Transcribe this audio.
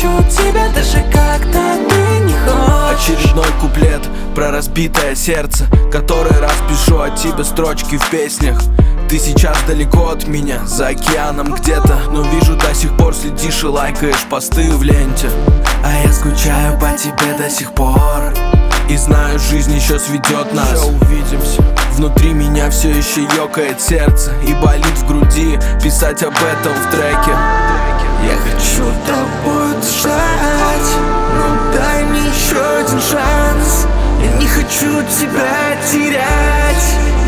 хочу тебя даже когда ты не хочешь. Очередной куплет про разбитое сердце, который раз пишу о тебе строчки в песнях. Ты сейчас далеко от меня, за океаном где-то, но вижу, до сих пор следишь и лайкаешь посты в ленте. А я скучаю по тебе до сих пор. И знаю, жизнь еще сведет нас. Еще увидимся. Внутри меня все еще ёкает сердце и болит в груди писать об этом в треке. Я хочу тобой дышать, но дай мне еще один шанс. Я не хочу тебя терять.